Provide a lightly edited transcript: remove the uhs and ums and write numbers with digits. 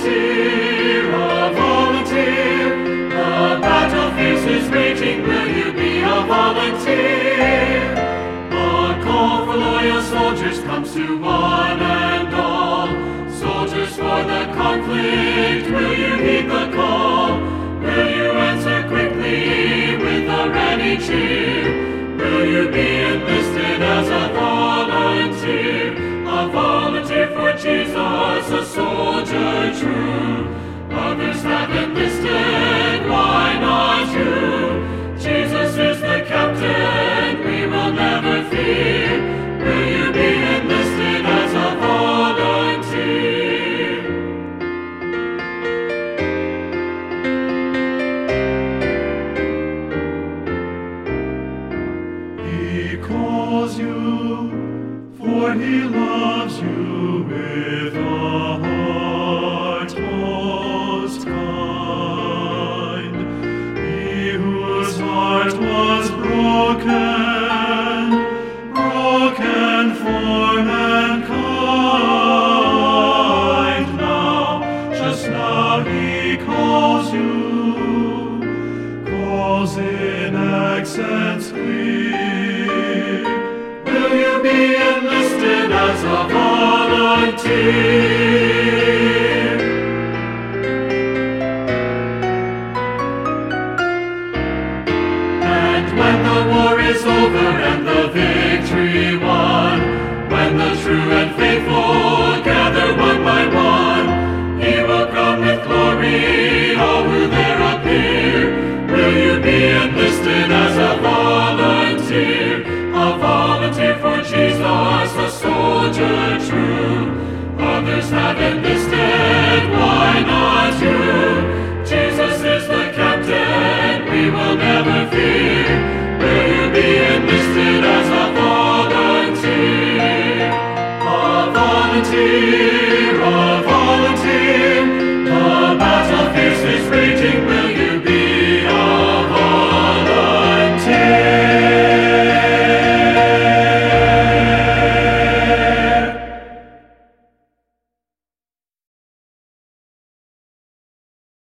volunteer, a volunteer. The battle fierce is raging, will you be a volunteer? A call for loyal soldiers comes to one and all. Soldiers for the conflict, will you heed the call? Will you answer quickly with a ready cheer? Will you be enlisted as a volunteer? A volunteer for Jesus, a soldier true. Others have enlisted, why not you? Jesus is the captain, we will never fear. Will you be enlisted as a volunteer? He calls you, for he loves you with a heart most kind. He whose heart was broken for mankind. Just now he calls you, calls in accents clear. Will you be enlisted as a volunteer?